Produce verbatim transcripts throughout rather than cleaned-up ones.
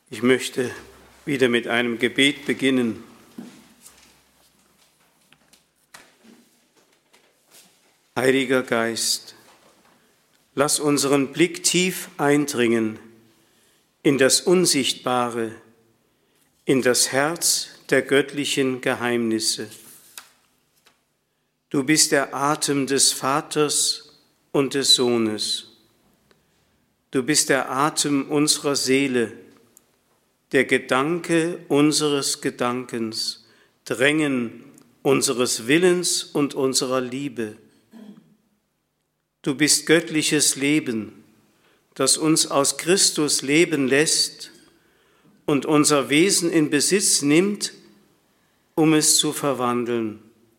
Ich möchte wieder mit einem Gebet beginnen. Heiliger Geist, lass unseren Blick tief eindringen in das Unsichtbare, in das Herz der göttlichen Geheimnisse. Du bist der Atem des Vaters und des Sohnes. Du bist der Atem unserer Seele, der Gedanke unseres Gedankens, Drängen unseres Willens und unserer Liebe. Du bist göttliches Leben, das uns aus Christus leben lässt und unser Wesen in Besitz nimmt, um es zu verwandeln.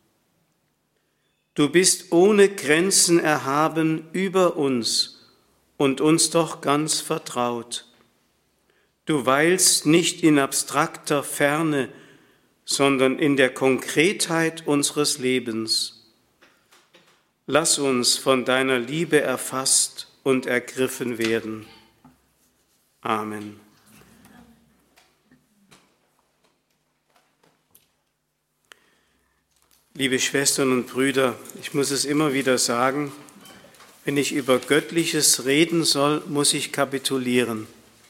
Du bist ohne Grenzen erhaben über uns und uns doch ganz vertraut. Du weilst nicht in abstrakter Ferne, sondern in der Konkretheit unseres Lebens. Lass uns von deiner Liebe erfasst und ergriffen werden. Amen. Liebe Schwestern und Brüder, ich muss es immer wieder sagen, wenn ich über Göttliches reden soll, muss ich kapitulieren.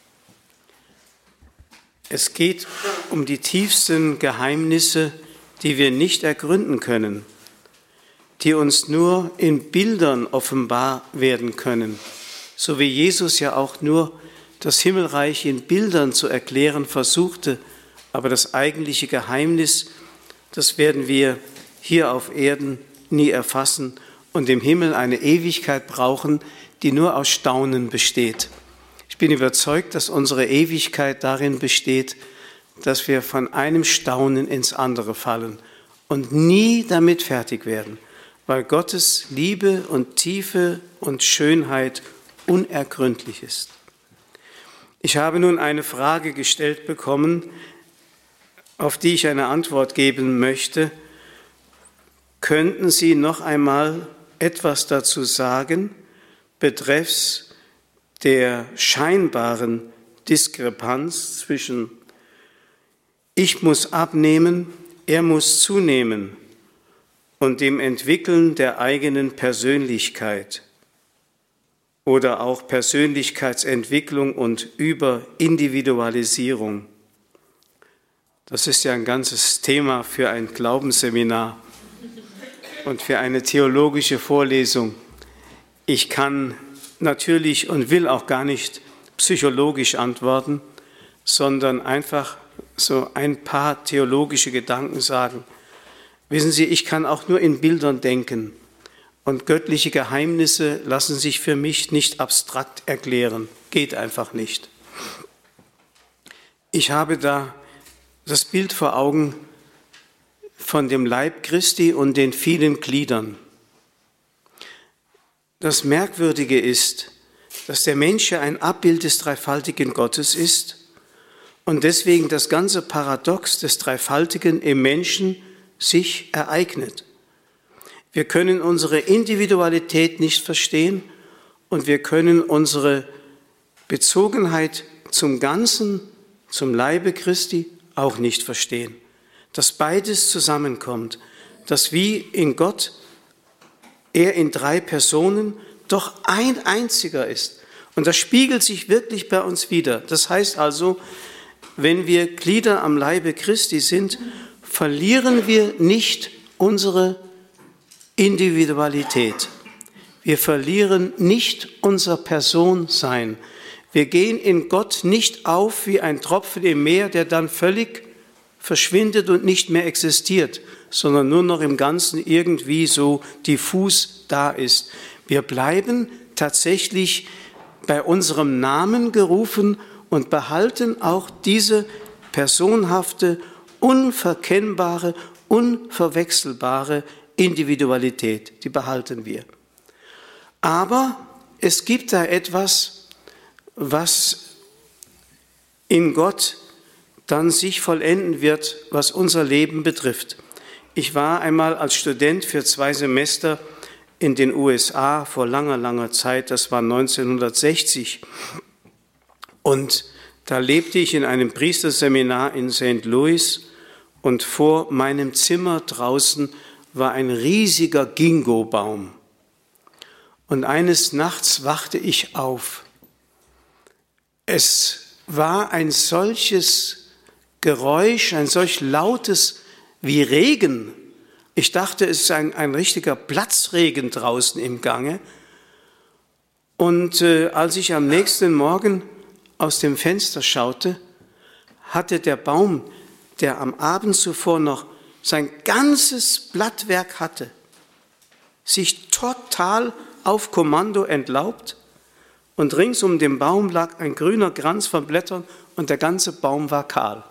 Es geht um die tiefsten Geheimnisse, die wir nicht ergründen können, die uns nur in Bildern offenbar werden können, so wie Jesus ja auch nur das Himmelreich in Bildern zu erklären versuchte, aber das eigentliche Geheimnis, das werden wir hier auf Erden nie erfassen und im Himmel eine Ewigkeit brauchen, die nur aus Staunen besteht. Ich bin überzeugt, dass unsere Ewigkeit darin besteht, dass wir von einem Staunen ins andere fallen und nie damit fertig werden, weil Gottes Liebe und Tiefe und Schönheit unergründlich ist. Ich habe nun eine Frage gestellt bekommen, auf die ich eine Antwort geben möchte. Könnten Sie noch einmal etwas dazu sagen, betreffs der scheinbaren Diskrepanz zwischen ich muss abnehmen, er muss zunehmen und dem Entwickeln der eigenen Persönlichkeit oder auch Persönlichkeitsentwicklung und Überindividualisierung. Das ist ja ein ganzes Thema für ein Glaubensseminar und für eine theologische Vorlesung. Ich kann natürlich und will auch gar nicht psychologisch antworten, sondern einfach so ein paar theologische Gedanken sagen. Wissen Sie, ich kann auch nur in Bildern denken und göttliche Geheimnisse lassen sich für mich nicht abstrakt erklären. Geht einfach nicht. Ich habe da das Bild vor Augen von dem Leib Christi und den vielen Gliedern. Das Merkwürdige ist, dass der Mensch ja ein Abbild des dreifaltigen Gottes ist und deswegen das ganze Paradox des Dreifaltigen im Menschen sich ereignet. Wir können unsere Individualität nicht verstehen und wir können unsere Bezogenheit zum Ganzen, zum Leibe Christi auch nicht verstehen. Dass beides zusammenkommt, dass wie in Gott er in drei Personen doch ein einziger ist. Und das spiegelt sich wirklich bei uns wider. Das heißt also, wenn wir Glieder am Leibe Christi sind, verlieren wir nicht unsere Individualität. Wir verlieren nicht unser Personsein. Wir gehen in Gott nicht auf wie ein Tropfen im Meer, der dann völlig verschwindet und nicht mehr existiert, sondern nur noch im Ganzen irgendwie so diffus da ist. Wir bleiben tatsächlich bei unserem Namen gerufen und behalten auch diese personhafte, unverkennbare, unverwechselbare Individualität. Die behalten wir. Aber es gibt da etwas, was in Gott dann sich vollenden wird, was unser Leben betrifft. Ich war einmal als Student für zwei Semester in den U S A vor langer, langer Zeit, das war neunzehnhundertsechzig. Und Da lebte ich in einem Priesterseminar in Sankt Louis und vor meinem Zimmer draußen war ein riesiger Ginkgo-Baum. Und eines Nachts wachte ich auf. Es war ein solches Geräusch, ein solch lautes wie Regen. Ich dachte, es ist ein, ein richtiger Platzregen draußen im Gange. Und äh, als ich am nächsten Morgen aus dem Fenster schaute, hatte der Baum, der am Abend zuvor noch sein ganzes Blattwerk hatte, sich total auf Kommando entlaubt und rings um den Baum lag ein grüner Kranz von Blättern und der ganze Baum war kahl.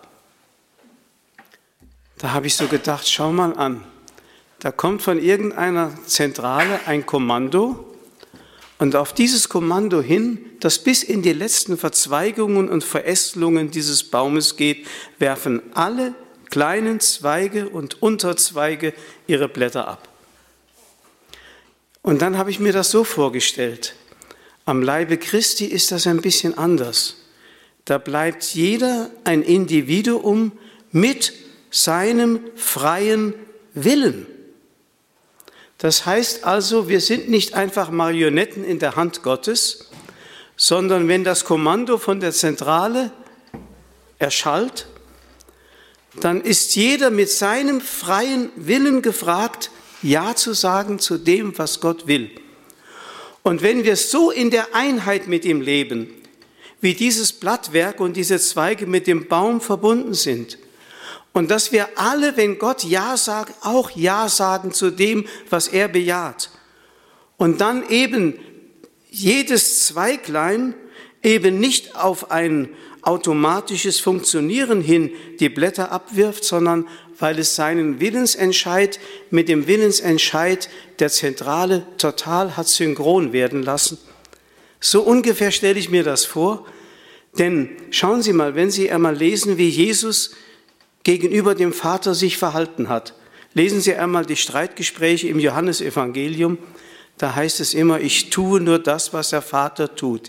Da habe ich so gedacht, schau mal an, da kommt von irgendeiner Zentrale ein Kommando und auf dieses Kommando hin, das bis in die letzten Verzweigungen und Verästelungen dieses Baumes geht, werfen alle kleinen Zweige und Unterzweige ihre Blätter ab. Und dann habe ich mir das so vorgestellt. Am Leibe Christi ist das ein bisschen anders. Da bleibt jeder ein Individuum mit seinem freien Willen. Das heißt also, wir sind nicht einfach Marionetten in der Hand Gottes, sondern wenn das Kommando von der Zentrale erschallt, dann ist jeder mit seinem freien Willen gefragt, Ja zu sagen zu dem, was Gott will. Und wenn wir so in der Einheit mit ihm leben, wie dieses Blattwerk und diese Zweige mit dem Baum verbunden sind, und dass wir alle, wenn Gott Ja sagt, auch Ja sagen zu dem, was er bejaht. Und dann eben jedes Zweiglein eben nicht auf ein automatisches Funktionieren hin die Blätter abwirft, sondern weil es seinen Willensentscheid mit dem Willensentscheid der Zentrale total hat synchron werden lassen. So ungefähr stelle ich mir das vor, denn schauen Sie mal, wenn Sie einmal lesen, wie Jesus gegenüber dem Vater sich verhalten hat. Lesen Sie einmal die Streitgespräche im Johannesevangelium, da heißt es immer, ich tue nur das, was der Vater tut.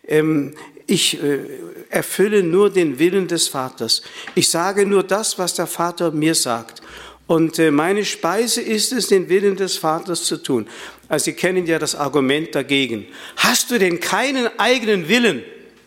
Ich erfülle nur den Willen des Vaters. Ich sage nur das, was der Vater mir sagt. Und meine Speise ist es, den Willen des Vaters zu tun. Also Sie kennen ja das Argument dagegen. Hast du denn keinen eigenen Willen?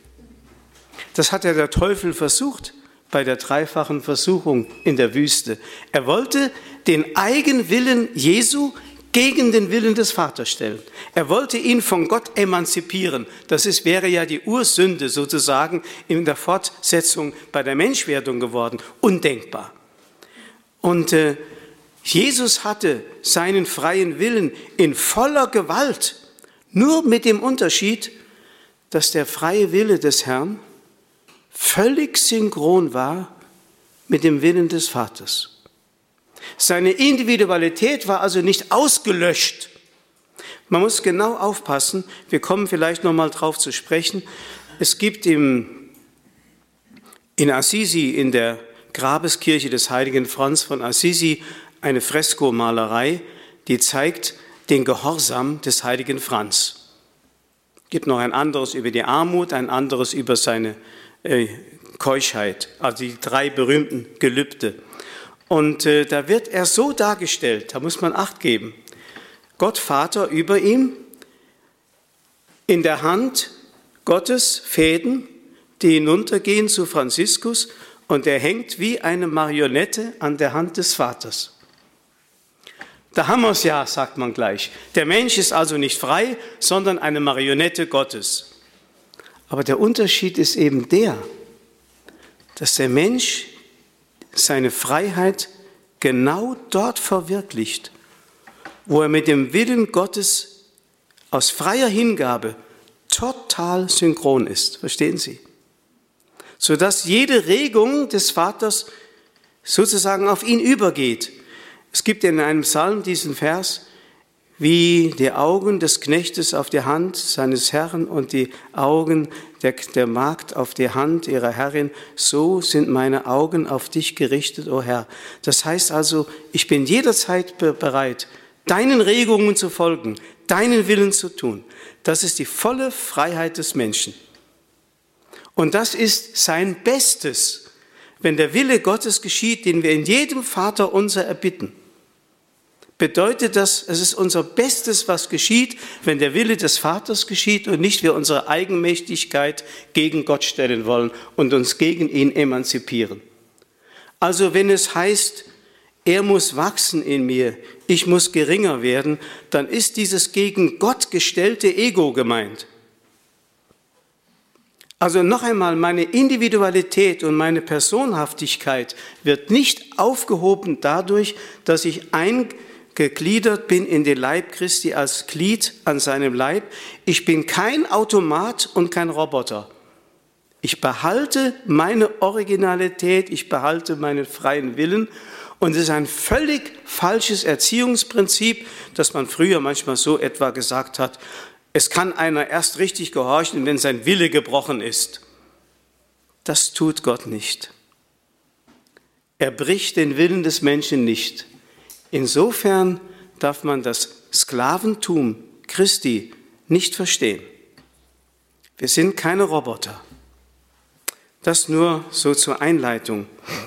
Das hat ja der Teufel versucht bei der dreifachen Versuchung in der Wüste. Er wollte den Eigenwillen Jesu gegen den Willen des Vaters stellen. Er wollte ihn von Gott emanzipieren. Das ist, wäre ja die Ursünde sozusagen in der Fortsetzung bei der Menschwerdung geworden. Undenkbar. Und äh, Jesus hatte seinen freien Willen in voller Gewalt, nur mit dem Unterschied, dass der freie Wille des Herrn völlig synchron war mit dem Willen des Vaters. Seine Individualität war also nicht ausgelöscht. Man muss genau aufpassen, wir kommen vielleicht noch mal drauf zu sprechen. Es gibt im, in Assisi, in der Grabeskirche des heiligen Franz von Assisi, eine Freskomalerei, die zeigt den Gehorsam des heiligen Franz. Es gibt noch ein anderes über die Armut, ein anderes über seine äh, Keuschheit, also die drei berühmten Gelübde. Und äh, da wird er so dargestellt, da muss man Acht geben. Gott Vater über ihm, in der Hand Gottes Fäden, die hinuntergehen zu Franziskus, und er hängt wie eine Marionette an der Hand des Vaters. Da haben wir es ja, sagt man gleich. Der Mensch ist also nicht frei, sondern eine Marionette Gottes. Aber der Unterschied ist eben der, dass der Mensch seine Freiheit genau dort verwirklicht, wo er mit dem Willen Gottes aus freier Hingabe total synchron ist. Verstehen Sie? Sodass jede Regung des Vaters sozusagen auf ihn übergeht. Es gibt in einem Psalm diesen Vers, wie die Augen des Knechtes auf die Hand seines Herrn und die Augen der, der Magd auf die Hand ihrer Herrin, so sind meine Augen auf dich gerichtet, o Herr. Das heißt also, ich bin jederzeit bereit, deinen Regungen zu folgen, deinen Willen zu tun. Das ist die volle Freiheit des Menschen. Und das ist sein Bestes, wenn der Wille Gottes geschieht, den wir in jedem Vater unser erbitten. Bedeutet das, es ist unser Bestes, was geschieht, wenn der Wille des Vaters geschieht und nicht wir unsere Eigenmächtigkeit gegen Gott stellen wollen und uns gegen ihn emanzipieren. Also wenn es heißt, er muss wachsen in mir, ich muss geringer werden, dann ist dieses gegen Gott gestellte Ego gemeint. Also noch einmal, meine Individualität und meine Personhaftigkeit wird nicht aufgehoben dadurch, dass ich eingegliedert bin in den Leib Christi als Glied an seinem Leib. Ich bin kein Automat und kein Roboter. Ich behalte meine Originalität, ich behalte meinen freien Willen. Und es ist ein völlig falsches Erziehungsprinzip, dass man früher manchmal so etwa gesagt hat, es kann einer erst richtig gehorchen, wenn sein Wille gebrochen ist. Das tut Gott nicht. Er bricht den Willen des Menschen nicht. Insofern darf man das Sklaventum Christi nicht verstehen. Wir sind keine Roboter. Das nur so zur Einleitung.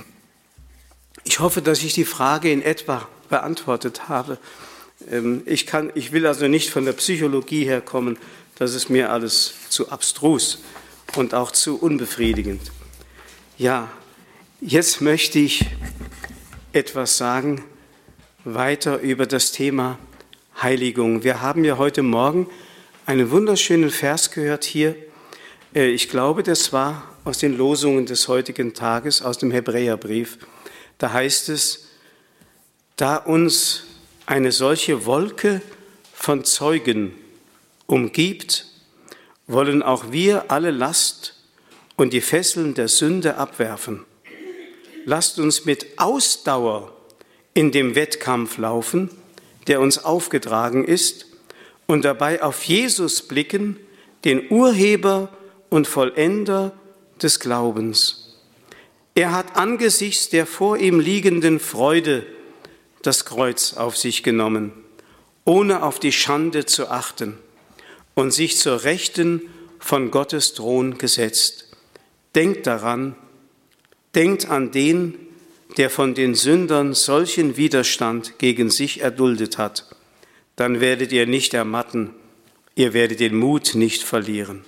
Ich hoffe, dass ich die Frage in etwa beantwortet habe. Ich kann, ich will also nicht von der Psychologie herkommen, das ist mir alles zu abstrus und auch zu unbefriedigend. Ja, jetzt möchte ich etwas sagen, weiter über das Thema Heiligung. Wir haben ja heute Morgen einen wunderschönen Vers gehört hier. Ich glaube, das war aus den Losungen des heutigen Tages, aus dem Hebräerbrief. Da heißt es, da uns eine solche Wolke von Zeugen umgibt, wollen auch wir alle Last und die Fesseln der Sünde abwerfen. Lasst uns mit Ausdauer in dem Wettkampf laufen, der uns aufgetragen ist, und dabei auf Jesus blicken, den Urheber und Vollender des Glaubens. Er hat angesichts der vor ihm liegenden Freude das Kreuz auf sich genommen, ohne auf die Schande zu achten, und sich zur Rechten von Gottes Thron gesetzt. Denkt daran, denkt an den, der von den Sündern solchen Widerstand gegen sich erduldet hat. Dann werdet ihr nicht ermatten, ihr werdet den Mut nicht verlieren.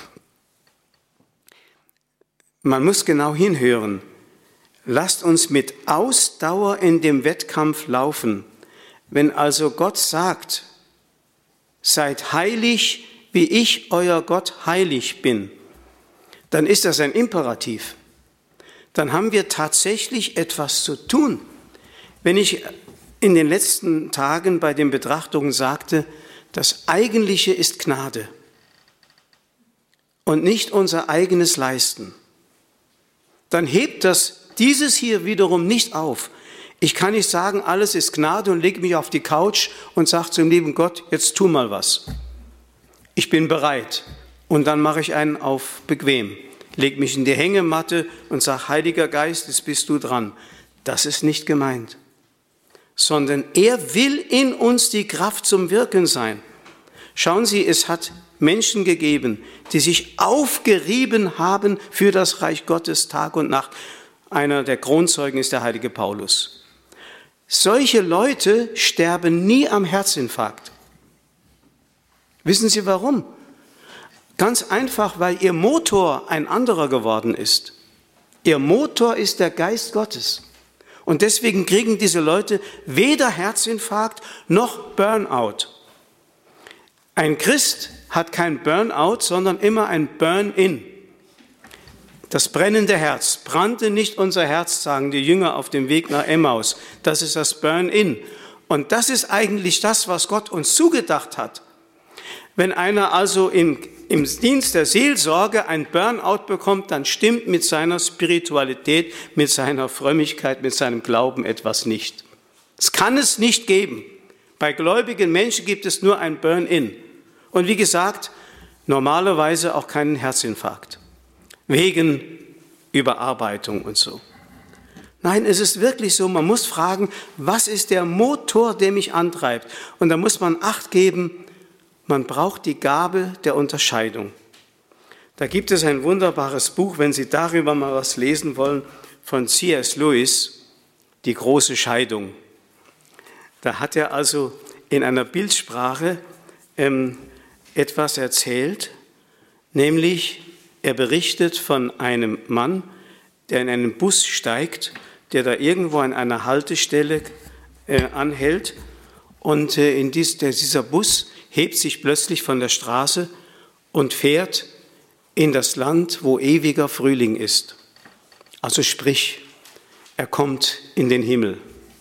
Man muss genau hinhören. Lasst uns mit Ausdauer in dem Wettkampf laufen. Wenn also Gott sagt, seid heilig, wie ich, euer Gott, heilig bin, dann ist das ein Imperativ. Dann haben wir tatsächlich etwas zu tun. Wenn ich in den letzten Tagen bei den Betrachtungen sagte, das Eigentliche ist Gnade und nicht unser eigenes Leisten, dann hebt das dieses hier wiederum nicht auf. Ich kann nicht sagen, alles ist Gnade und lege mich auf die Couch und sage zum lieben Gott, jetzt tu mal was. Ich bin bereit. Und dann mache ich einen auf bequem, lege mich in die Hängematte und sage, Heiliger Geist, jetzt bist du dran. Das ist nicht gemeint. Sondern er will in uns die Kraft zum Wirken sein. Schauen Sie, es hat Menschen gegeben, die sich aufgerieben haben für das Reich Gottes Tag und Nacht. Einer der Kronzeugen ist der heilige Paulus. Solche Leute sterben nie am Herzinfarkt. Wissen Sie warum? Ganz einfach, weil ihr Motor ein anderer geworden ist. Ihr Motor ist der Geist Gottes. Und deswegen kriegen diese Leute weder Herzinfarkt noch Burnout. Ein Christ hat kein Burnout, sondern immer ein Burn-in. Das brennende Herz. Brannte nicht unser Herz, sagen die Jünger auf dem Weg nach Emmaus. Das ist das Burn-in. Und das ist eigentlich das, was Gott uns zugedacht hat. Wenn einer also in, im Dienst der Seelsorge ein Burnout bekommt, dann stimmt mit seiner Spiritualität, mit seiner Frömmigkeit, mit seinem Glauben etwas nicht. Es kann es nicht geben. Bei gläubigen Menschen gibt es nur ein Burn-in. Und wie gesagt, normalerweise auch keinen Herzinfarkt. Wegen Überarbeitung und so. Nein, es ist wirklich so, man muss fragen, was ist der Motor, der mich antreibt? Und da muss man Acht geben, man braucht die Gabe der Unterscheidung. Da gibt es ein wunderbares Buch, wenn Sie darüber mal was lesen wollen, von C S Lewis, Die große Scheidung. Da hat er also in einer Bildsprache ähm, etwas erzählt, nämlich er berichtet von einem Mann, der in einen Bus steigt, der da irgendwo an einer Haltestelle äh, anhält und äh, in dies, der, dieser Bus hebt sich plötzlich von der Straße und fährt in das Land, wo ewiger Frühling ist. Also sprich, er kommt in den Himmel.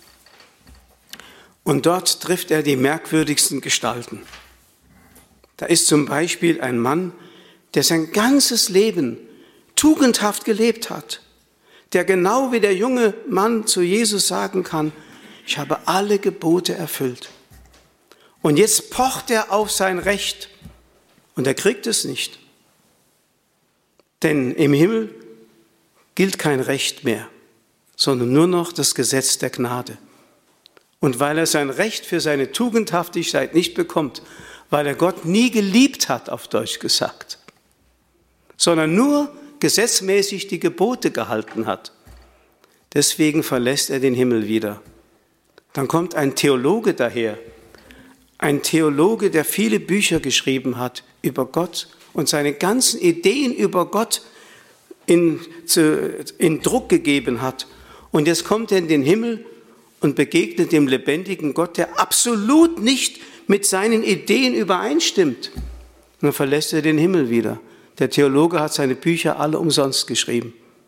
Und dort trifft er die merkwürdigsten Gestalten. Da ist zum Beispiel ein Mann, der sein ganzes Leben tugendhaft gelebt hat, der genau wie der junge Mann zu Jesus sagen kann, ich habe alle Gebote erfüllt. Und jetzt pocht er auf sein Recht und er kriegt es nicht. Denn im Himmel gilt kein Recht mehr, sondern nur noch das Gesetz der Gnade. Und weil er sein Recht für seine Tugendhaftigkeit nicht bekommt, weil er Gott nie geliebt hat, auf Deutsch gesagt, sondern nur gesetzmäßig die Gebote gehalten hat, deswegen verlässt er den Himmel wieder. Dann kommt ein Theologe daher, ein Theologe, der viele Bücher geschrieben hat über Gott und seine ganzen Ideen über Gott in, zu, in Druck gegeben hat. Und jetzt kommt er in den Himmel und begegnet dem lebendigen Gott, der absolut nicht mit seinen Ideen übereinstimmt. Und dann verlässt er den Himmel wieder. Der Theologe hat seine Bücher alle umsonst geschrieben.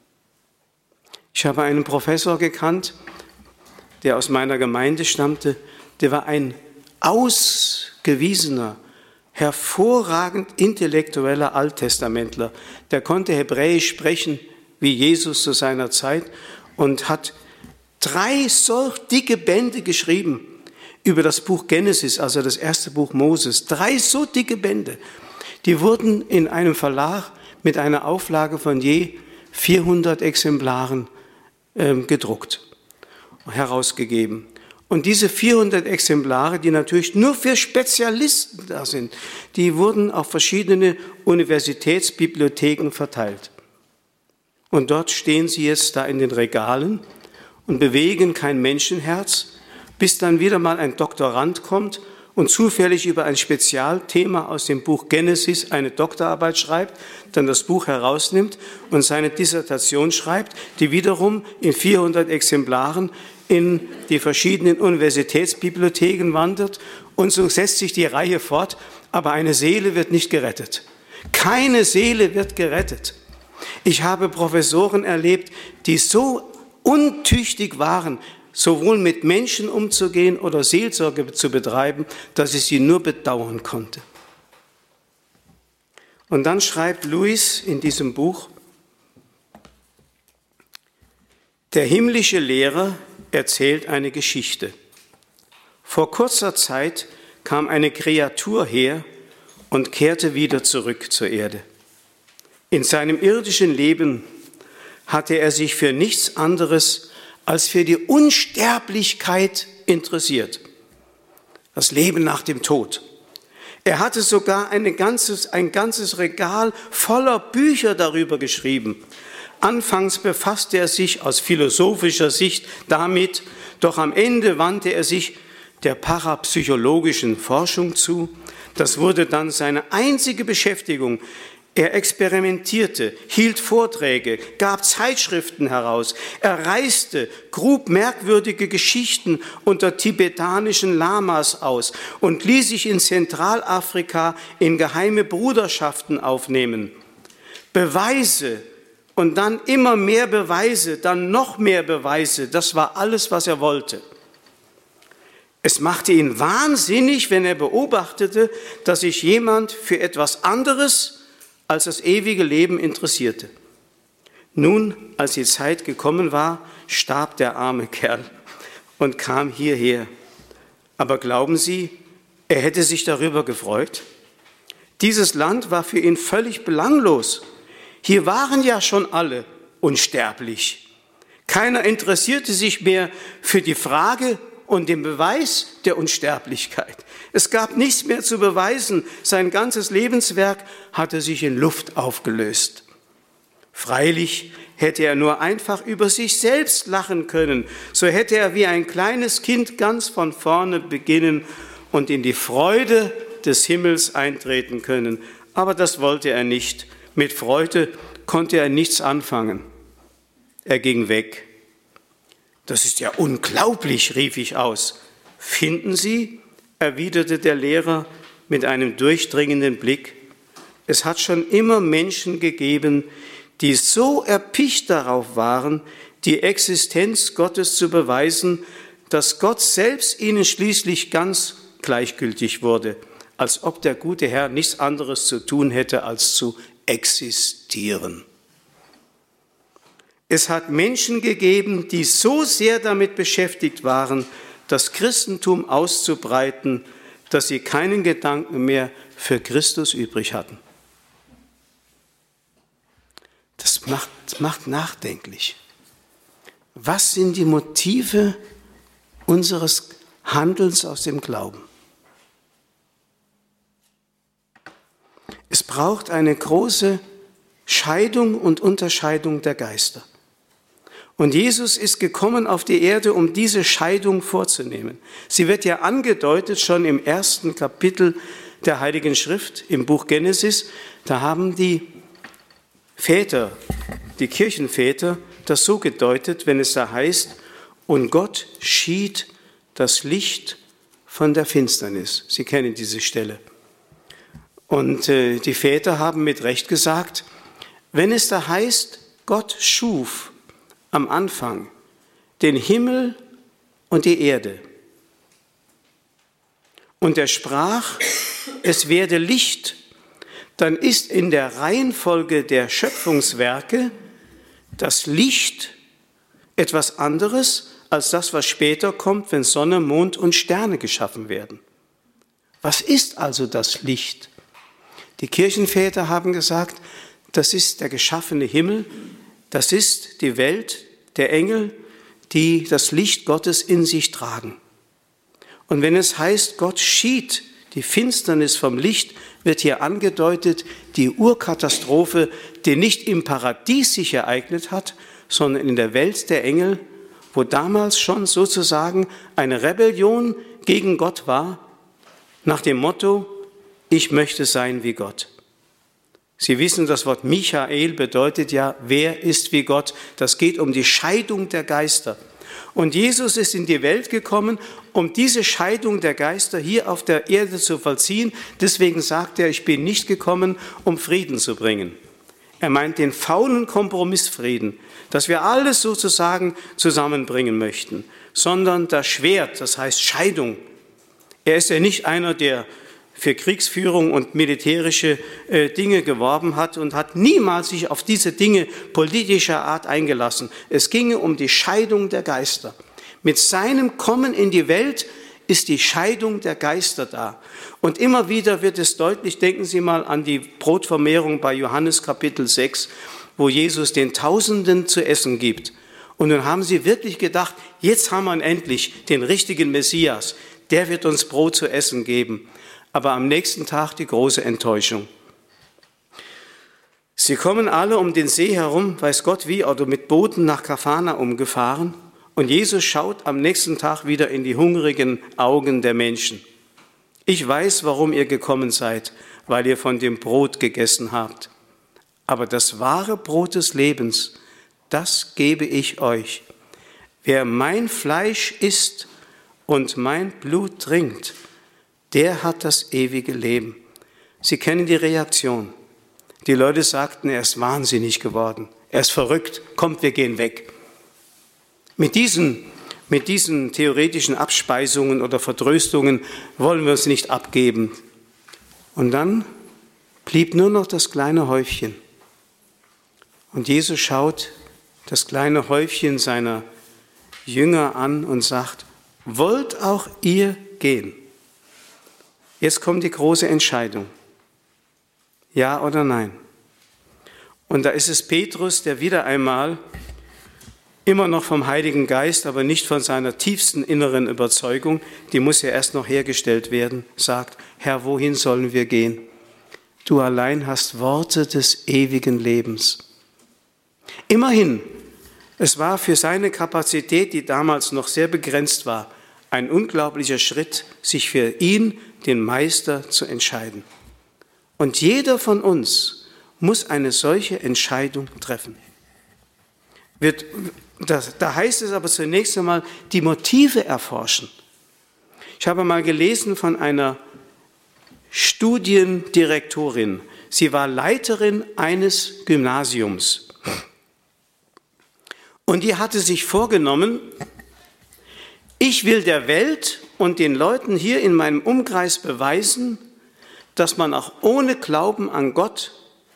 Ich habe einen Professor gekannt, der aus meiner Gemeinde stammte, der war ein ausgewiesener, hervorragend intellektueller Alttestamentler. Der konnte Hebräisch sprechen wie Jesus zu seiner Zeit und hat drei solch dicke Bände geschrieben über das Buch Genesis, also das erste Buch Moses. Drei so dicke Bände. Die wurden in einem Verlag mit einer Auflage von je vierhundert Exemplaren ähm, gedruckt, herausgegeben. Und diese vierhundert Exemplare, die natürlich nur für Spezialisten da sind, die wurden auf verschiedene Universitätsbibliotheken verteilt. Und dort stehen sie jetzt da in den Regalen und bewegen kein Menschenherz, bis dann wieder mal ein Doktorand kommt und zufällig über ein Spezialthema aus dem Buch Genesis eine Doktorarbeit schreibt, dann das Buch herausnimmt und seine Dissertation schreibt, die wiederum in vierhundert Exemplaren in die verschiedenen Universitätsbibliotheken wandert und so setzt sich die Reihe fort, aber eine Seele wird nicht gerettet. Keine Seele wird gerettet. Ich habe Professoren erlebt, die so untüchtig waren, sowohl mit Menschen umzugehen oder Seelsorge zu betreiben, dass ich sie nur bedauern konnte. Und dann schreibt Lewis in diesem Buch, der himmlische Lehrer erzählt eine Geschichte. Vor kurzer Zeit kam eine Kreatur her und kehrte wieder zurück zur Erde. In seinem irdischen Leben hatte er sich für nichts anderes als für die Unsterblichkeit interessiert. Das Leben nach dem Tod. Er hatte sogar eine ganzes, ein ganzes Regal voller Bücher darüber geschrieben. Anfangs befasste er sich aus philosophischer Sicht damit, doch am Ende wandte er sich der parapsychologischen Forschung zu. Das wurde dann seine einzige Beschäftigung. Er experimentierte, hielt Vorträge, gab Zeitschriften heraus, er reiste, grub merkwürdige Geschichten unter tibetanischen Lamas aus und ließ sich in Zentralafrika in geheime Bruderschaften aufnehmen. Beweise und dann immer mehr Beweise, dann noch mehr Beweise, das war alles, was er wollte. Es machte ihn wahnsinnig, wenn er beobachtete, dass sich jemand für etwas anderes als das ewige Leben interessierte. Nun, als die Zeit gekommen war, starb der arme Kerl und kam hierher. Aber glauben Sie, er hätte sich darüber gefreut? Dieses Land war für ihn völlig belanglos. Hier waren ja schon alle unsterblich. Keiner interessierte sich mehr für die Frage, und dem Beweis der Unsterblichkeit. Es gab nichts mehr zu beweisen. Sein ganzes Lebenswerk hatte sich in Luft aufgelöst. Freilich hätte er nur einfach über sich selbst lachen können. So hätte er wie ein kleines Kind ganz von vorne beginnen und in die Freude des Himmels eintreten können. Aber das wollte er nicht. Mit Freude konnte er nichts anfangen. Er ging weg. Das ist ja unglaublich, rief ich aus. Finden Sie? Erwiderte der Lehrer mit einem durchdringenden Blick. Es hat schon immer Menschen gegeben, die so erpicht darauf waren, die Existenz Gottes zu beweisen, dass Gott selbst ihnen schließlich ganz gleichgültig wurde, als ob der gute Herr nichts anderes zu tun hätte, als zu existieren. Es hat Menschen gegeben, die so sehr damit beschäftigt waren, das Christentum auszubreiten, dass sie keinen Gedanken mehr für Christus übrig hatten. Das macht, das macht nachdenklich. Was sind die Motive unseres Handelns aus dem Glauben? Es braucht eine große Scheidung und Unterscheidung der Geister. Und Jesus ist gekommen auf die Erde, um diese Scheidung vorzunehmen. Sie wird ja angedeutet schon im ersten Kapitel der Heiligen Schrift, im Buch Genesis. Da haben die Väter, die Kirchenväter, das so gedeutet, wenn es da heißt, und Gott schied das Licht von der Finsternis. Sie kennen diese Stelle. Und äh, die Väter haben mit Recht gesagt, wenn es da heißt, Gott schuf am Anfang den Himmel und die Erde, und er sprach, es werde Licht, dann ist in der Reihenfolge der Schöpfungswerke das Licht etwas anderes als das, was später kommt, wenn Sonne, Mond und Sterne geschaffen werden. Was ist also das Licht? Die Kirchenväter haben gesagt, das ist der geschaffene Himmel, das ist die Welt der Engel, die das Licht Gottes in sich tragen. Und wenn es heißt, Gott schied die Finsternis vom Licht, wird hier angedeutet, die Urkatastrophe, die nicht im Paradies sich ereignet hat, sondern in der Welt der Engel, wo damals schon sozusagen eine Rebellion gegen Gott war, nach dem Motto, ich möchte sein wie Gott. Sie wissen, das Wort Michael bedeutet ja, wer ist wie Gott? Das geht um die Scheidung der Geister. Und Jesus ist in die Welt gekommen, um diese Scheidung der Geister hier auf der Erde zu vollziehen. Deswegen sagt er, ich bin nicht gekommen, um Frieden zu bringen. Er meint den faulen Kompromissfrieden, dass wir alles sozusagen zusammenbringen möchten, sondern das Schwert, das heißt Scheidung. Er ist ja nicht einer, der für Kriegsführung und militärische äh, Dinge geworben hat und hat niemals sich auf diese Dinge politischer Art eingelassen. Es ginge um die Scheidung der Geister. Mit seinem Kommen in die Welt ist die Scheidung der Geister da. Und immer wieder wird es deutlich, denken Sie mal an die Brotvermehrung bei Johannes Kapitel sechs, wo Jesus den Tausenden zu essen gibt. Und dann haben sie wirklich gedacht, jetzt haben wir endlich den richtigen Messias, der wird uns Brot zu essen geben. Aber am nächsten Tag die große Enttäuschung. Sie kommen alle um den See herum, weiß Gott wie, oder mit Booten nach Kapharnaum gefahren. Und Jesus schaut am nächsten Tag wieder in die hungrigen Augen der Menschen. Ich weiß, warum ihr gekommen seid, weil ihr von dem Brot gegessen habt. Aber das wahre Brot des Lebens, das gebe ich euch. Wer mein Fleisch isst und mein Blut trinkt, der hat das ewige Leben. Sie kennen die Reaktion. Die Leute sagten, er ist wahnsinnig geworden. Er ist verrückt. Kommt, wir gehen weg. Mit diesen, mit diesen theoretischen Abspeisungen oder Vertröstungen wollen wir uns nicht abgeben. Und dann blieb nur noch das kleine Häufchen. Und Jesus schaut das kleine Häufchen seiner Jünger an und sagt, wollt auch ihr gehen? Jetzt kommt die große Entscheidung. Ja oder nein? Und da ist es Petrus, der wieder einmal immer noch vom Heiligen Geist, aber nicht von seiner tiefsten inneren Überzeugung, die muss ja erst noch hergestellt werden, sagt, Herr, wohin sollen wir gehen? Du allein hast Worte des ewigen Lebens. Immerhin, es war für seine Kapazität, die damals noch sehr begrenzt war, ein unglaublicher Schritt, sich für ihn, den Meister, zu entscheiden. Und jeder von uns muss eine solche Entscheidung treffen. Wird, das, da heißt es aber zunächst einmal, die Motive erforschen. Ich habe mal gelesen von einer Studiendirektorin. Sie war Leiterin eines Gymnasiums. Und die hatte sich vorgenommen, ich will der Welt und den Leuten hier in meinem Umkreis beweisen, dass man auch ohne Glauben an Gott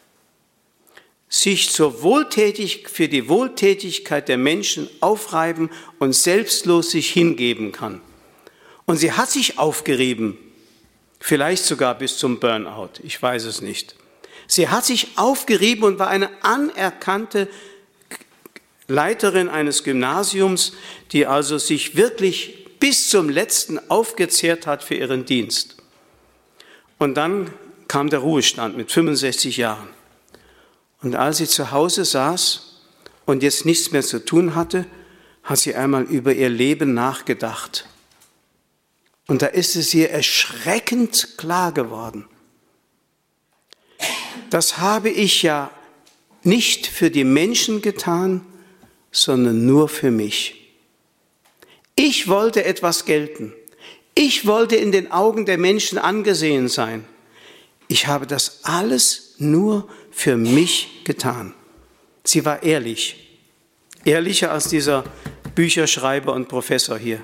sich zur Wohltätig, für die Wohltätigkeit der Menschen aufreiben und selbstlos sich hingeben kann. Und sie hat sich aufgerieben, vielleicht sogar bis zum Burnout, ich weiß es nicht. Sie hat sich aufgerieben und war eine anerkannte Leiterin eines Gymnasiums, die also sich wirklich bis zum Letzten aufgezehrt hat für ihren Dienst. Und dann kam der Ruhestand mit fünfundsechzig Jahren. Und als sie zu Hause saß und jetzt nichts mehr zu tun hatte, hat sie einmal über ihr Leben nachgedacht. Und da ist es ihr erschreckend klar geworden. Das habe ich ja nicht für die Menschen getan, sondern nur für mich. Ich wollte etwas gelten. Ich wollte in den Augen der Menschen angesehen sein. Ich habe das alles nur für mich getan. Sie war ehrlich. Ehrlicher als dieser Bücherschreiber und Professor hier.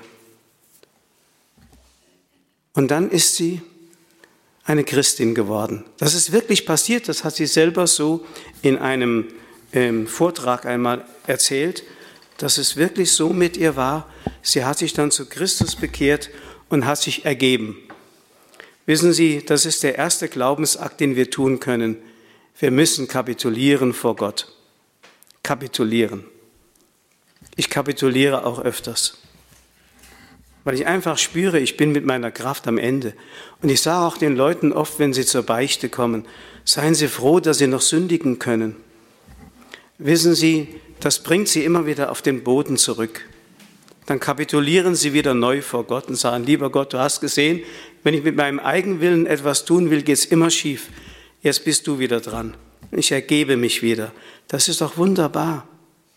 Und dann ist sie eine Christin geworden. Das ist wirklich passiert, das hat sie selber so in einem ähm, Vortrag einmal erzählt, dass es wirklich so mit ihr war. Sie hat sich dann zu Christus bekehrt und hat sich ergeben. Wissen Sie, das ist der erste Glaubensakt, den wir tun können. Wir müssen kapitulieren vor Gott. Kapitulieren. Ich kapituliere auch öfters, weil ich einfach spüre, ich bin mit meiner Kraft am Ende. Und ich sage auch den Leuten oft, wenn sie zur Beichte kommen, seien Sie froh, dass Sie noch sündigen können. Wissen Sie, das bringt Sie immer wieder auf den Boden zurück. Dann kapitulieren Sie wieder neu vor Gott und sagen, lieber Gott, du hast gesehen, wenn ich mit meinem Eigenwillen etwas tun will, geht es immer schief. Jetzt bist du wieder dran. Ich ergebe mich wieder. Das ist doch wunderbar.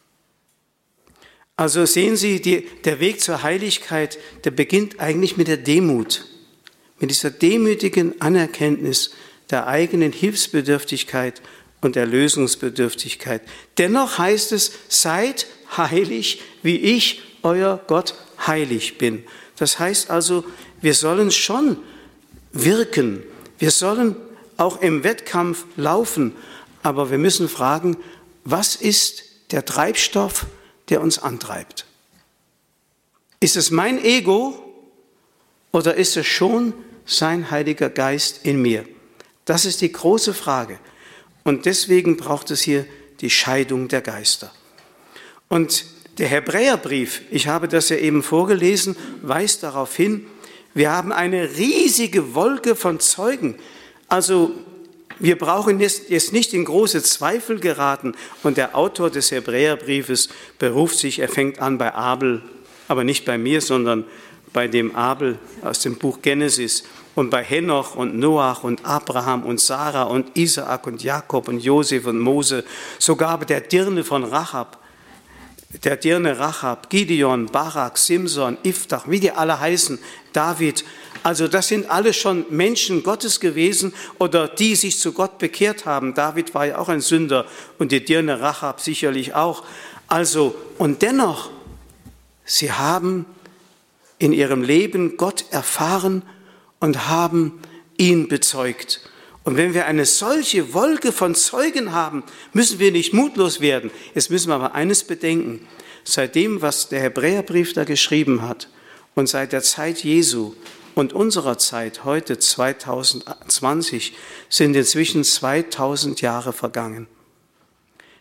Also sehen Sie, die, der Weg zur Heiligkeit, der beginnt eigentlich mit der Demut, mit dieser demütigen Anerkenntnis der eigenen Hilfsbedürftigkeit und Erlösungsbedürftigkeit. Dennoch heißt es, seid heilig, wie ich, euer Gott, heilig bin. Das heißt also, wir sollen schon wirken, wir sollen auch im Wettkampf laufen, aber wir müssen fragen, was ist der Treibstoff, der uns antreibt? Ist es mein Ego oder ist es schon sein Heiliger Geist in mir? Das ist die große Frage. Und deswegen braucht es hier die Scheidung der Geister. Und der Hebräerbrief, ich habe das ja eben vorgelesen, weist darauf hin, wir haben eine riesige Wolke von Zeugen. Also wir brauchen jetzt, jetzt nicht in große Zweifel geraten. Und der Autor des Hebräerbriefes beruft sich, er fängt an bei Abel, aber nicht bei mir, sondern bei dem Abel aus dem Buch Genesis und bei Henoch und Noach und Abraham und Sarah und Isaak und Jakob und Josef und Mose, sogar der Dirne von Rachab, der Dirne Rachab, Gideon, Barak, Simson, Iftach, wie die alle heißen, David. Also das sind alle schon Menschen Gottes gewesen oder die sich zu Gott bekehrt haben. David war ja auch ein Sünder und die Dirne Rachab sicherlich auch. Also, und dennoch, sie haben in ihrem Leben Gott erfahren und haben ihn bezeugt. Und wenn wir eine solche Wolke von Zeugen haben, müssen wir nicht mutlos werden. Jetzt müssen wir aber eines bedenken. Seit dem, was der Hebräerbrief da geschrieben hat und seit der Zeit Jesu und unserer Zeit, heute zweitausendzwanzig, sind inzwischen zweitausend Jahre vergangen.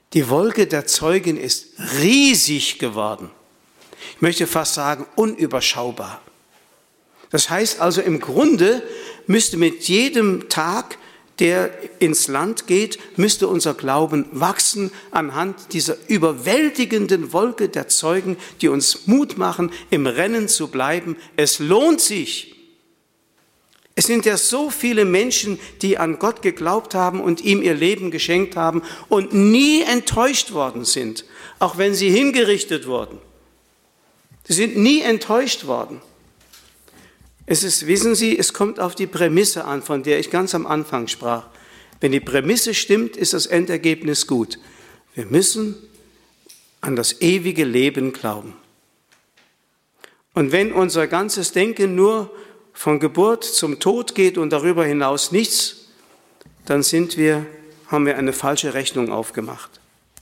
Die Wolke der Zeugen ist riesig geworden. Ich möchte fast sagen, unüberschaubar. Das heißt also, im Grunde müsste mit jedem Tag, der ins Land geht, müsste unser Glauben wachsen anhand dieser überwältigenden Wolke der Zeugen, die uns Mut machen, im Rennen zu bleiben. Es lohnt sich. Es sind ja so viele Menschen, die an Gott geglaubt haben und ihm ihr Leben geschenkt haben und nie enttäuscht worden sind, auch wenn sie hingerichtet wurden. Sie sind nie enttäuscht worden. Es ist, wissen Sie, es kommt auf die Prämisse an, von der ich ganz am Anfang sprach. Wenn die Prämisse stimmt, ist das Endergebnis gut. Wir müssen an das ewige Leben glauben. Und wenn unser ganzes Denken nur von Geburt zum Tod geht und darüber hinaus nichts, dann sind wir, haben wir eine falsche Rechnung aufgemacht.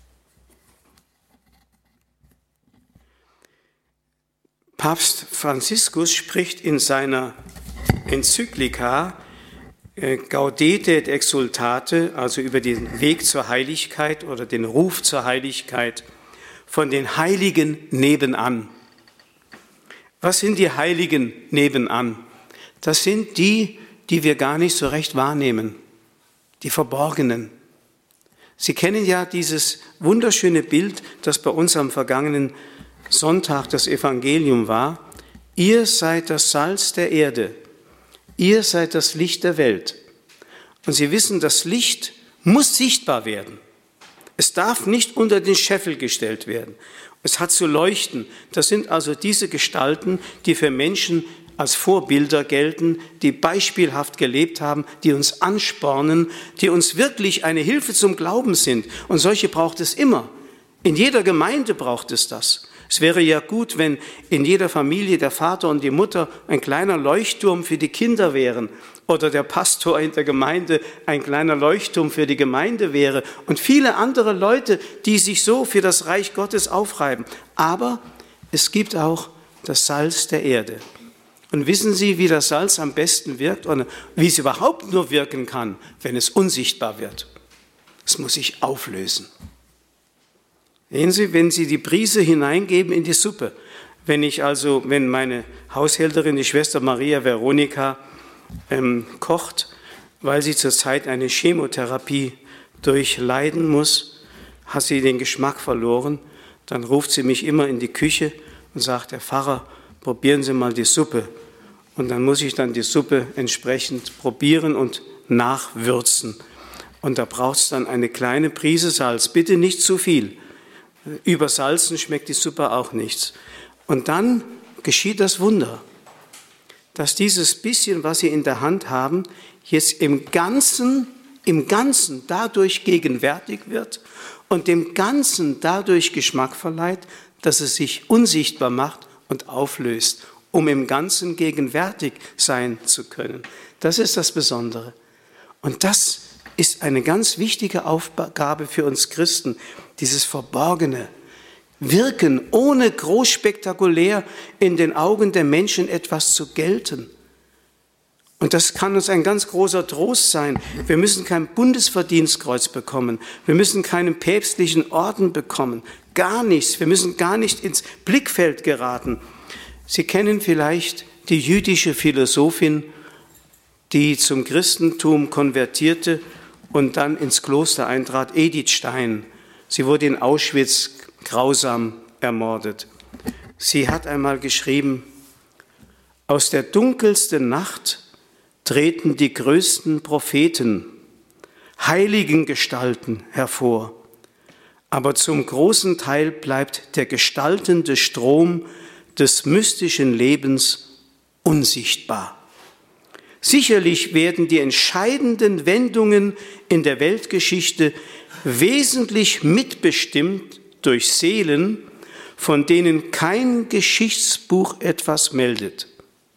Papst Franziskus spricht in seiner Enzyklika Gaudete et Exsultate, also über den Weg zur Heiligkeit oder den Ruf zur Heiligkeit, von den Heiligen nebenan. Was sind die Heiligen nebenan? Das sind die, die wir gar nicht so recht wahrnehmen, die Verborgenen. Sie kennen ja dieses wunderschöne Bild, das bei uns am vergangenen Sonntag das Evangelium war. Ihr seid das Salz der Erde, ihr seid das Licht der Welt. Und Sie wissen, das Licht muss sichtbar werden. Es darf nicht unter den Scheffel gestellt werden. Es hat zu leuchten. Das sind also diese Gestalten, die für Menschen als Vorbilder gelten, die beispielhaft gelebt haben, die uns anspornen, die uns wirklich eine Hilfe zum Glauben sind. Und solche braucht es immer. In jeder Gemeinde braucht es das. Es wäre ja gut, wenn in jeder Familie der Vater und die Mutter ein kleiner Leuchtturm für die Kinder wären oder der Pastor in der Gemeinde ein kleiner Leuchtturm für die Gemeinde wäre und viele andere Leute, die sich so für das Reich Gottes aufreiben. Aber es gibt auch das Salz der Erde. Und wissen Sie, wie das Salz am besten wirkt oder wie es überhaupt nur wirken kann, wenn es unsichtbar wird? Es muss sich auflösen. Sehen Sie, wenn Sie die Prise hineingeben in die Suppe, wenn ich also, wenn meine Haushälterin, die Schwester Maria Veronika, ähm, kocht, weil sie zurzeit eine Chemotherapie durchleiden muss, hat sie den Geschmack verloren, dann ruft sie mich immer in die Küche und sagt, Herr Pfarrer, probieren Sie mal die Suppe. Und dann muss ich dann die Suppe entsprechend probieren und nachwürzen. Und da braucht es dann eine kleine Prise Salz, bitte nicht zu viel. Übersalzen schmeckt die Suppe auch nichts. Und dann geschieht das Wunder, dass dieses bisschen, was Sie in der Hand haben, jetzt im Ganzen, im Ganzen dadurch gegenwärtig wird und dem Ganzen dadurch Geschmack verleiht, dass es sich unsichtbar macht und auflöst, um im Ganzen gegenwärtig sein zu können. Das ist das Besondere. Und das ist eine ganz wichtige Aufgabe für uns Christen, dieses Verborgene. Wirken, ohne groß spektakulär in den Augen der Menschen etwas zu gelten. Und das kann uns ein ganz großer Trost sein. Wir müssen kein Bundesverdienstkreuz bekommen. Wir müssen keinen päpstlichen Orden bekommen. Gar nichts. Wir müssen gar nicht ins Blickfeld geraten. Sie kennen vielleicht die jüdische Philosophin, die zum Christentum konvertierte und dann ins Kloster eintrat, Edith Stein. Sie wurde in Auschwitz grausam ermordet. Sie hat einmal geschrieben, aus der dunkelsten Nacht treten die größten Propheten, Heiligengestalten hervor. Aber zum großen Teil bleibt der gestaltende Strom des mystischen Lebens unsichtbar. Sicherlich werden die entscheidenden Wendungen in der Weltgeschichte wesentlich mitbestimmt durch Seelen, von denen kein Geschichtsbuch etwas meldet.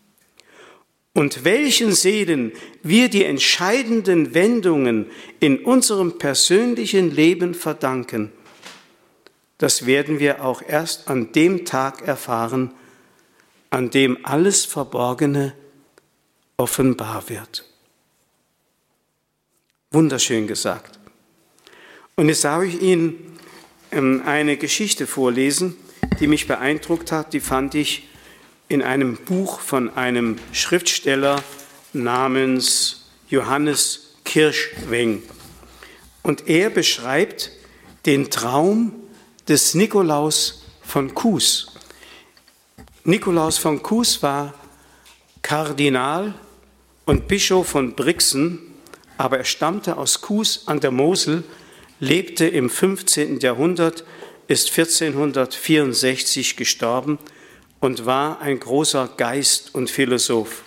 Und welchen Seelen wir die entscheidenden Wendungen in unserem persönlichen Leben verdanken, das werden wir auch erst an dem Tag erfahren, an dem alles Verborgene offenbar wird. Wunderschön gesagt. Und jetzt sage ich Ihnen, eine Geschichte vorlesen, die mich beeindruckt hat. Die fand ich in einem Buch von einem Schriftsteller namens Johannes Kirschweng. Und er beschreibt den Traum des Nikolaus von Kues. Nikolaus von Kues war Kardinal und Bischof von Brixen, aber er stammte aus Kues an der Mosel, lebte im fünfzehnten Jahrhundert, ist vierzehnhundertvierundsechzig gestorben und war ein großer Geist und Philosoph.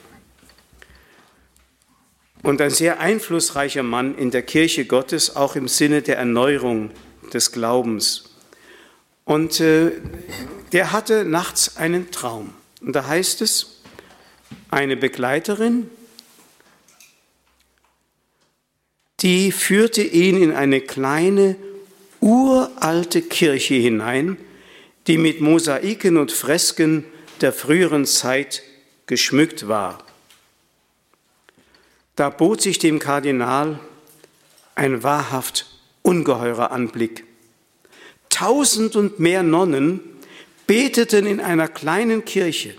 Und ein sehr einflussreicher Mann in der Kirche Gottes, auch im Sinne der Erneuerung des Glaubens. Und äh, der hatte nachts einen Traum. Und da heißt es, eine Begleiterin, die führte ihn in eine kleine, uralte Kirche hinein, die mit Mosaiken und Fresken der früheren Zeit geschmückt war. Da bot sich dem Kardinal ein wahrhaft ungeheurer Anblick. Tausend und mehr Nonnen beteten in einer kleinen Kirche.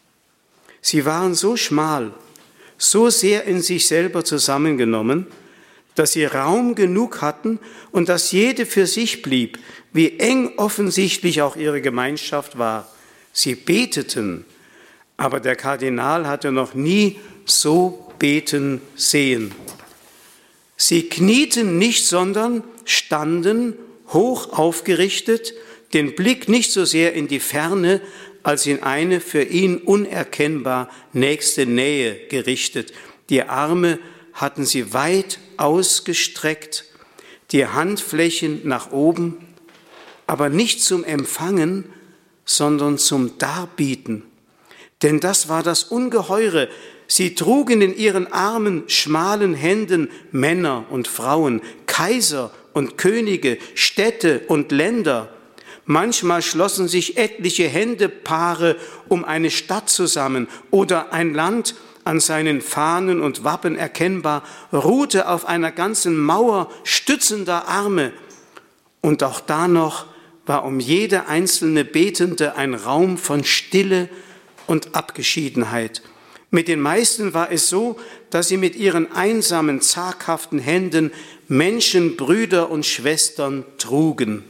Sie waren so schmal, so sehr in sich selber zusammengenommen, dass sie Raum genug hatten und dass jede für sich blieb, wie eng offensichtlich auch ihre Gemeinschaft war. Sie beteten, aber der Kardinal hatte noch nie so beten sehen. Sie knieten nicht, sondern standen hoch aufgerichtet, den Blick nicht so sehr in die Ferne, als in eine für ihn unerkennbar nächste Nähe gerichtet. Die Arme hatten sie weit ausgestreckt, die Handflächen nach oben, aber nicht zum Empfangen, sondern zum Darbieten. Denn das war das Ungeheure. Sie trugen in ihren armen, schmalen Händen Männer und Frauen, Kaiser und Könige, Städte und Länder. Manchmal schlossen sich etliche Händepaare um eine Stadt zusammen oder ein Land, an seinen Fahnen und Wappen erkennbar, ruhte auf einer ganzen Mauer stützender Arme. Und auch da noch war um jede einzelne Betende ein Raum von Stille und Abgeschiedenheit. Mit den meisten war es so, dass sie mit ihren einsamen, zaghaften Händen Menschen, Brüder und Schwestern trugen.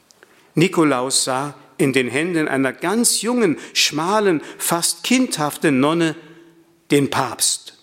Nikolaus sah in den Händen einer ganz jungen, schmalen, fast kindhaften Nonne den Papst.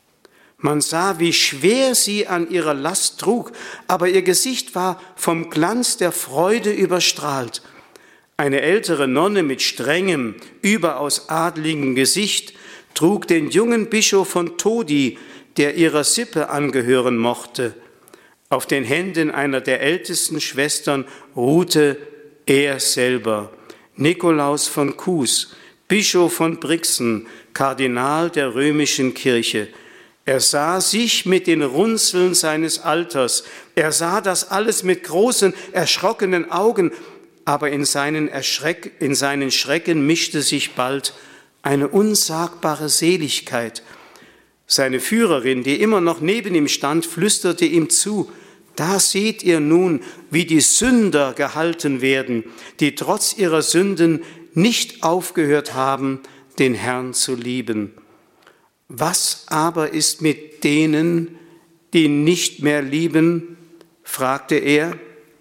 Man sah, wie schwer sie an ihrer Last trug, aber ihr Gesicht war vom Glanz der Freude überstrahlt. Eine ältere Nonne mit strengem, überaus adligem Gesicht trug den jungen Bischof von Todi, der ihrer Sippe angehören mochte. Auf den Händen einer der ältesten Schwestern ruhte er selber, Nikolaus von Kues, Bischof von Brixen, Kardinal der römischen Kirche. Er sah sich mit den Runzeln seines Alters. Er sah das alles mit großen, erschrockenen Augen. Aber in seinen, Erschreck, in seinen Schrecken mischte sich bald eine unsagbare Seligkeit. Seine Führerin, die immer noch neben ihm stand, flüsterte ihm zu: Da seht ihr nun, wie die Sünder gehalten werden, die trotz ihrer Sünden nicht aufgehört haben, den Herrn zu lieben. Was aber ist mit denen, die nicht mehr lieben? Fragte er.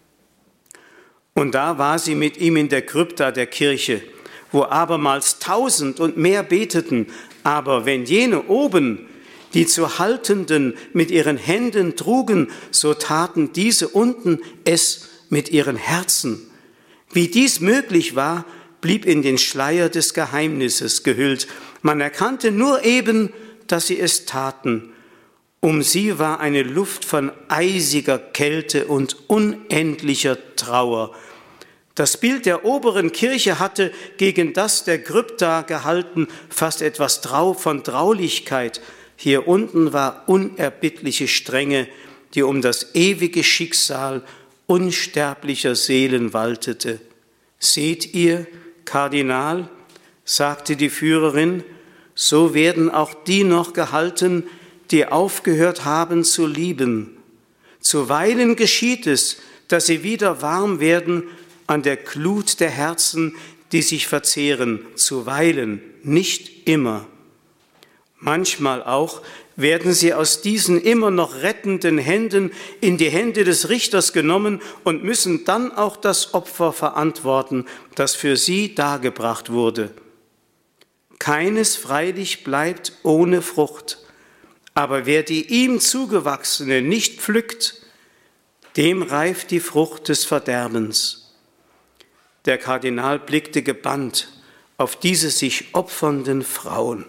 Und da war sie mit ihm in der Krypta der Kirche, wo abermals tausend und mehr beteten. Aber wenn jene oben die zu Haltenden mit ihren Händen trugen, so taten diese unten es mit ihren Herzen. Wie dies möglich war, blieb in den Schleier des Geheimnisses gehüllt. Man erkannte nur eben, dass sie es taten. Um sie war eine Luft von eisiger Kälte und unendlicher Trauer. Das Bild der oberen Kirche hatte gegen das der Krypta gehalten fast etwas Trau von Traulichkeit. Hier unten war unerbittliche Strenge, die um das ewige Schicksal unsterblicher Seelen waltete. Seht ihr, Kardinal, sagte die Führerin, so werden auch die noch gehalten, die aufgehört haben zu lieben. Zuweilen geschieht es, dass sie wieder warm werden, an der Glut der Herzen, die sich verzehren, zuweilen, nicht immer. Manchmal auch werden sie aus diesen immer noch rettenden Händen in die Hände des Richters genommen und müssen dann auch das Opfer verantworten, das für sie dargebracht wurde. Keines freilich bleibt ohne Frucht, aber wer die ihm zugewachsene nicht pflückt, dem reift die Frucht des Verderbens. Der Kardinal blickte gebannt auf diese sich opfernden Frauen.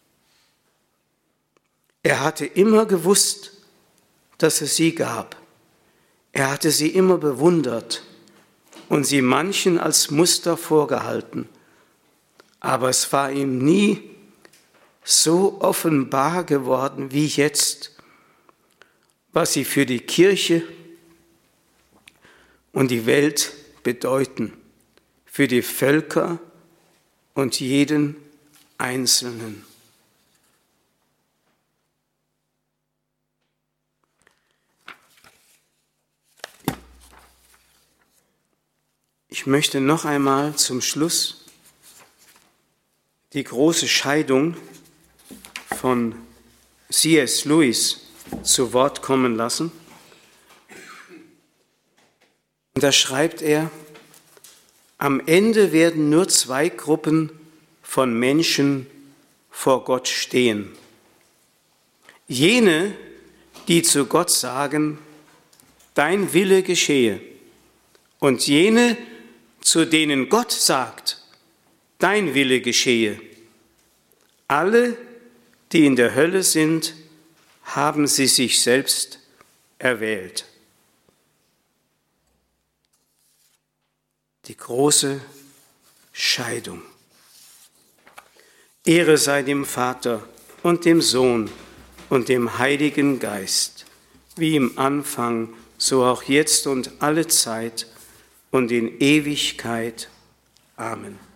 Er hatte immer gewusst, dass es sie gab. Er hatte sie immer bewundert und sie manchen als Muster vorgehalten. Aber es war ihm nie so offenbar geworden wie jetzt, was sie für die Kirche und die Welt bedeuten, für die Völker und jeden Einzelnen. Ich möchte noch einmal zum Schluss die große Scheidung von C S Lewis zu Wort kommen lassen. Und da schreibt er, am Ende werden nur zwei Gruppen von Menschen vor Gott stehen. Jene, die zu Gott sagen, dein Wille geschehe, und jene, zu denen Gott sagt, dein Wille geschehe. Alle, die in der Hölle sind, haben sie sich selbst erwählt. Die große Scheidung. Ehre sei dem Vater und dem Sohn und dem Heiligen Geist, wie im Anfang, so auch jetzt und alle Zeit und in Ewigkeit. Amen.